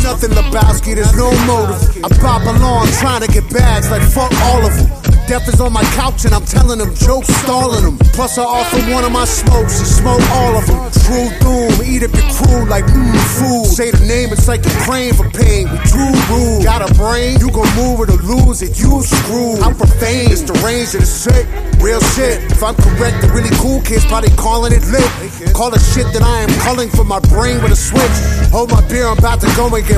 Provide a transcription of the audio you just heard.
nothing Lebowski, there's no motive. I pop along trying to get bags like fuck all of them. Death is on my couch and I'm telling him jokes, stalling him. Plus I offer one of my smokes, he smoke all of them. True doom, eat up your crew like food. Say the name, it's like you're praying for pain. We too rude. Got a brain, you gon' move it or lose it, you screwed. I'm profane, it's the range of the sick, real shit. If I'm correct, the really cool kids probably calling it lit. Call the shit that I am calling for my brain with a switch. Hold my beer, I'm about to go and get